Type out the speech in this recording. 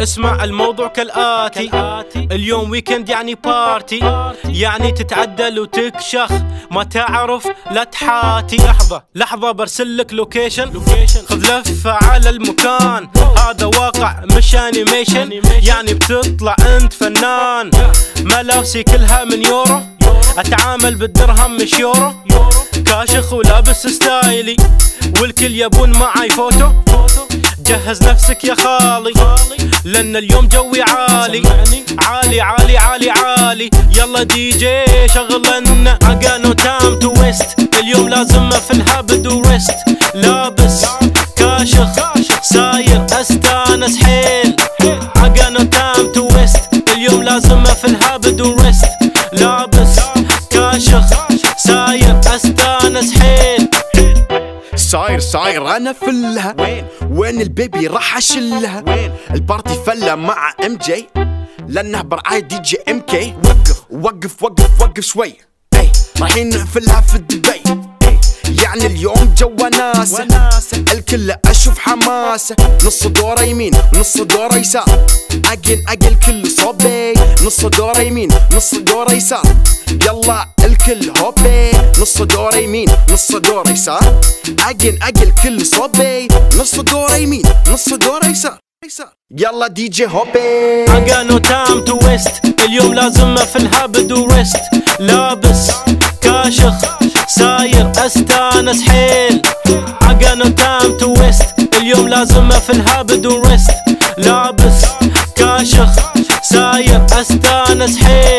اسمع الموضوع كالآتي، اليوم ويكند يعني بارتي، يعني تتعدل وتكشخ، ما تعرف لا تحاتي. لحظة برسلك لوكيشن، خذ لفة على المكان، هذا واقع مش انيميشن، يعني بتطلع انت فنان. ملابسي كلها من يورو، اتعامل بالدرهم مش يورو، كاشخ ولابس ستايلي، والكل يبون معاي فوتو. جهز نفسك يا خالي، لان اليوم جوي عالي عالي عالي عالي عالي. يلا دي جي شغلنا عقانو تام تو ويست، اليوم لازم في الهبد وريست. لابس كاشخ ساير استانس حيل، عقانو تام تو ويست، اليوم لازم في الهبد وريست. لابس كاشخ ساير استانس حيل. صاير انا فلها، وين البيبي راح اشلها؟ البارتي فله مع ام جي، لانه برعاية دي جي ام كي. وقف شوي، رايحين نحفلها في دبي، يعني اليوم جوا ناسه، الكل اشوف حماسه. نص دوره يمين نص دوره يسار، اقل كل صوبي، نص دوره يمين نص دوره يسار. يلا الكل هوبي، نص دوره يمين نص دوره يسار، اقل كل صوبي، نص دوره يمين نص دوره يسار. يلا دي جي هوبي، عقانو تام تو ويست، اليوم لازم في الهبد وريست. لابس كاشخ ساير استانس حيل، عقانو تام تو ويست، اليوم لازم في الهبد وريست. لابس كاشخ ساير استانس حيل.